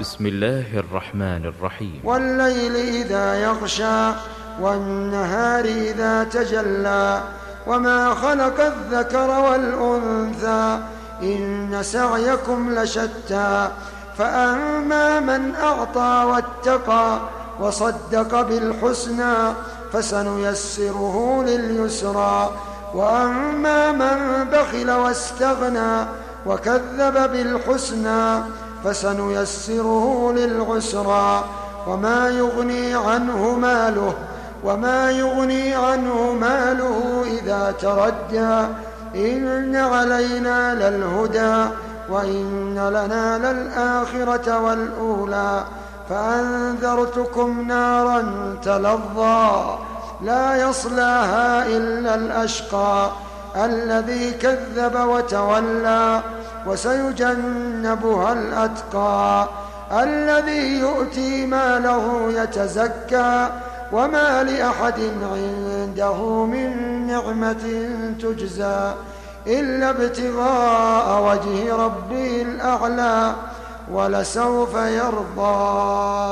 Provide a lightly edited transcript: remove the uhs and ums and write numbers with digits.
بسم الله الرحمن الرحيم. والليل إذا يغشى والنهار إذا تجلى وما خلق الذكر والأنثى إن سعيكم لشتى فأما من أعطى واتقى وصدق بالحسنى فسنيسره لليسرى وأما من بخل واستغنى وكذب بالحسنى فسنيسره للعسرى وما يغني عنه ماله إذا تردى إن علينا للهدى وإن لنا للآخرة والأولى فأنذرتكم نارا تلظى لا يصلاها إلا الأشقى الذي كذب وتولى وسيجنبها الأتقى الذي يؤتي ماله يتزكى وما لأحد عنده من نعمة تجزى إلا ابتغاء وجه ربه الأعلى ولسوف يرضى.